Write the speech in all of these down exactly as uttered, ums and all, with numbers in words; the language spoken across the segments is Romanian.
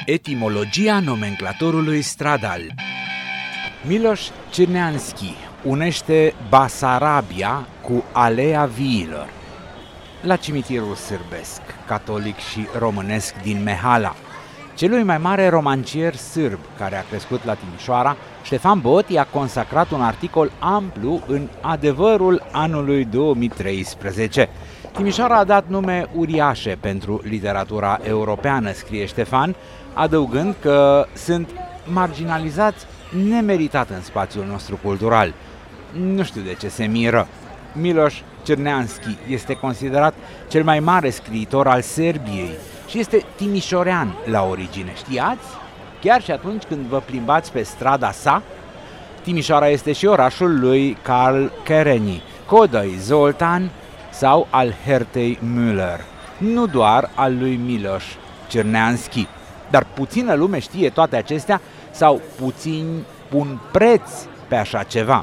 Etimologia nomenclatorului stradal. Miloș Cerneanski unește Basarabia cu Alea Viilor. La cimitirul sârbesc, catolic și românesc din Mehala, celui mai mare romancier sârb care a crescut la Timișoara, Ștefan Boti a consacrat un articol amplu în Adevărul anului două mii treisprezece. Timișoara a dat nume uriașe pentru literatura europeană, scrie Ștefan, adăugând că sunt marginalizați nemeritat în spațiul nostru cultural. Nu știu de ce se miră. Miloș Cerneanski este considerat cel mai mare scriitor al Serbiei și este timișorean la origine. Știați? Chiar și atunci când vă plimbați pe strada sa, Timișoara este și orașul lui Karl Kerényi, Codoi Zoltan sau al Hertei Müller, nu doar al lui Miloș Cerneanski. Dar puțină lume știe toate acestea sau puțini pun preț pe așa ceva.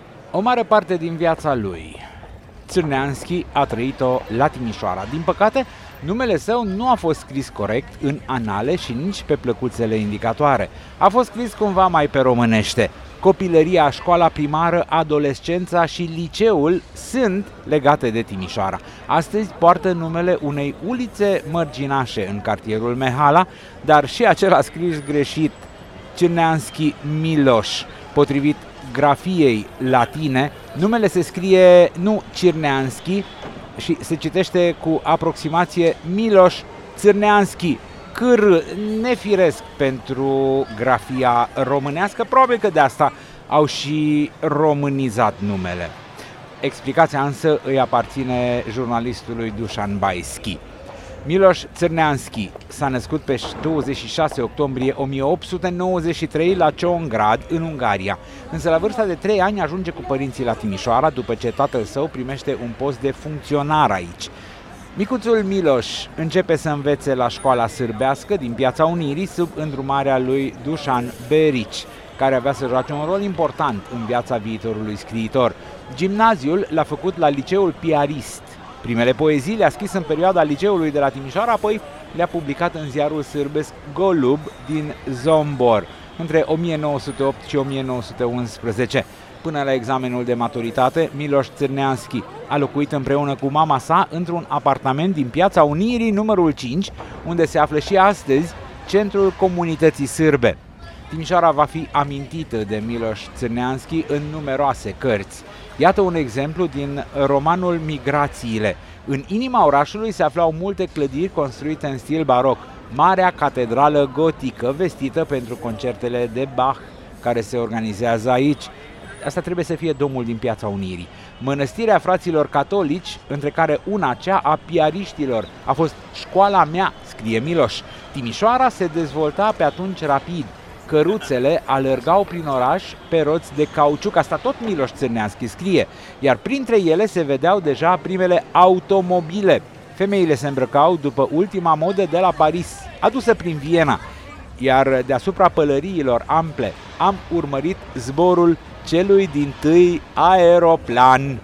O mare parte din viața lui, Cerneanski a trăit-o la Timișoara. Din păcate, numele său nu a fost scris corect în anale și nici pe plăcuțele indicatoare. A fost scris cumva mai pe românește. Copilăria, școala primară, adolescența și liceul sunt legate de Timișoara. Astăzi poartă numele unei ulițe mărginașe în cartierul Mehala, dar și acela scris greșit, Cerneanski Miloș. Potrivit grafiei latine, numele se scrie nu Cerneanski și se citește cu aproximație Miloș Cerneanski. Câr nefiresc pentru grafia românească, probabil că de asta au și românizat numele. Explicația însă îi aparține jurnalistului Dușan Baischi. Miloș Cerneanski s-a născut pe douăzeci și șase octombrie o mie opt sute nouăzeci și trei la Csongrád, în Ungaria, însă la vârsta de trei ani ajunge cu părinții la Timișoara după ce tatăl său primește un post de funcționar aici. Micuțul Miloș începe să învețe la școala sârbească din Piața Unirii sub îndrumarea lui Dușan Berici, care avea să joace un rol important în viața viitorului scriitor. Gimnaziul l-a făcut la liceul Piarist. Primele poezii le-a scris în perioada liceului de la Timișoara, apoi le-a publicat în ziarul sârbesc Golub din Zombor, între o mie nouă sute opt și o mie nouă sute unsprezece. Până la examenul de maturitate, Miloș Cerneanski a locuit împreună cu mama sa într-un apartament din Piața Unirii numărul cinci, unde se află și astăzi centrul comunității sârbe. Timișoara va fi amintită de Miloș Cerneanski în numeroase cărți. Iată un exemplu din romanul Migrațiile. În inima orașului se aflau multe clădiri construite în stil baroc. Marea catedrală gotică, vestită pentru concertele de Bach care se organizează aici. Asta trebuie să fie domul din Piața Unirii. Mănăstirea fraților catolici, între care una, cea a piariștilor, a fost școala mea, scrie Miloș. Timișoara se dezvolta pe atunci rapid. Căruțele alergau prin oraș pe roți de cauciuc, asta tot Miloș Cerneanski scrie, iar printre ele se vedeau deja primele automobile. Femeile se îmbrăcau după ultima modă de la Paris, adusă prin Viena, iar deasupra pălăriilor ample am urmărit zborul celui dintâi aeroplan.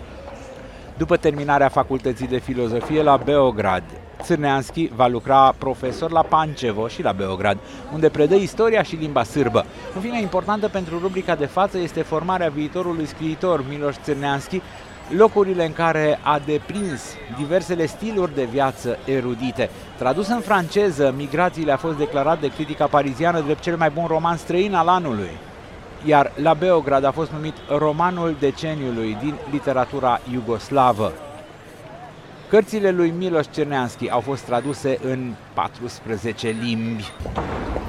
După terminarea facultății de filozofie la Beograd, Cerneanski va lucra profesor la Pančevo și la Beograd, unde predă istoria și limba sârbă. În fine, importantă pentru rubrica de față este formarea viitorului scriitor Miloș Cerneanski, locurile în care a deprins diversele stiluri de viață erudite. Tradus în franceză, Migrațiile a fost declarat de critica pariziană drept cel mai bun roman străin al anului, iar la Beograd a fost numit romanul deceniului din literatura iugoslavă. Cărțile lui Miloș Cerneanski au fost traduse în paisprezece limbi.